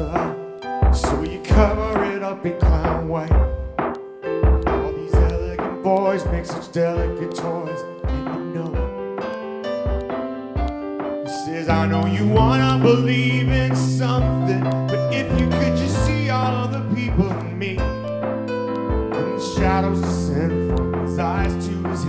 closer. So you cover it up in clown white. All these elegant boys make such delicate toys, and you know it. He says, I know you wanna believe in something, but if you could just see all of the people in me, and the shadows descend from his eyes to his